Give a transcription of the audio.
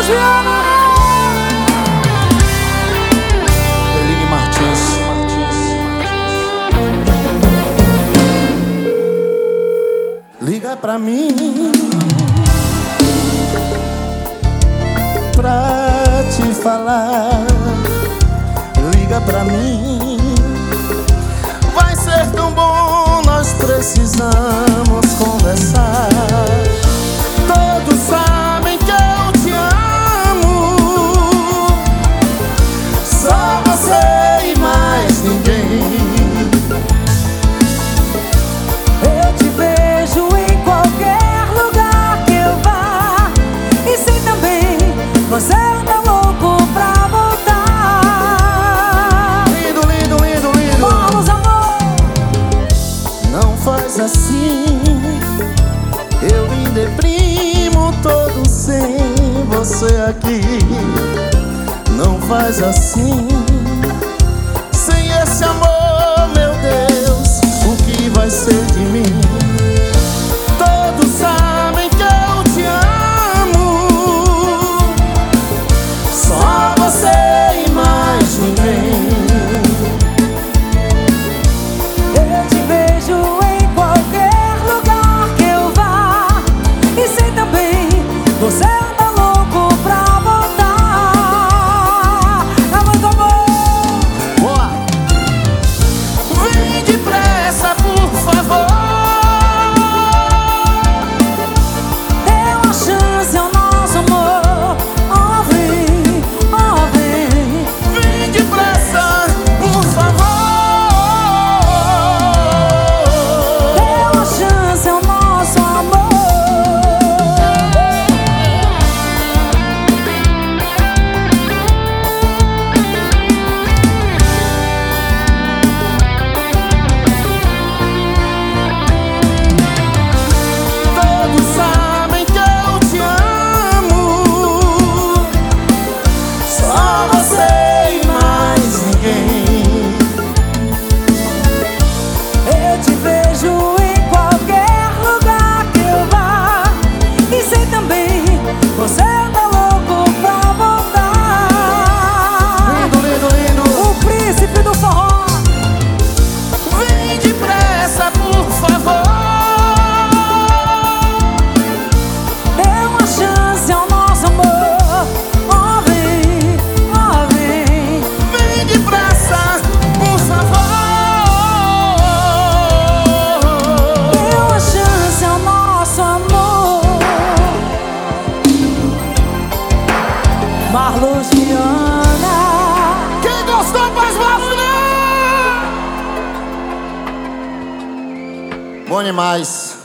Luciana. Eline Martins. Liga pra mim pra te falar. Liga pra mim. Vai ser tão bom, nós precisamos conversar. Todos sabem que eu te amo, só você e mais ninguém. Eu te vejo em qualquer lugar que eu vá, e sei também, você anda louco pra voltar. Lindo, lindo, lindo, lindo. Vamos, amor. Não faz assim, eu me deprimo todo sem você aqui. Não faz assim, sem esse amor, meu Deus, o que vai ser de mim? Todos sabem que eu te amo, só você e mais ninguém. Eu te vejo em qualquer lugar que eu vá, e sei também, você anda louco pra voltar. É muito amor. Boa! Vem depressa, por favor. Dê uma chance ao nosso amor. Oh, vem, oh, vem. Vem depressa, por favor. Dê uma chance ao nosso amor. Todos sabem que eu te amo, só você e mais ninguém. Eu te vejo em qualquer lugar que eu vá, e sei também, você anda louco pra voltar. Lindo, lindo, lindo. O príncipe do forró. Vem depressa, por favor. Dê uma chance ao nosso amor. Oh, vem, oh, vem. Vem depressa, por favor. Dê uma chance ao nosso amor. Marluciana. Quem gostou faz barulho! Bom demais.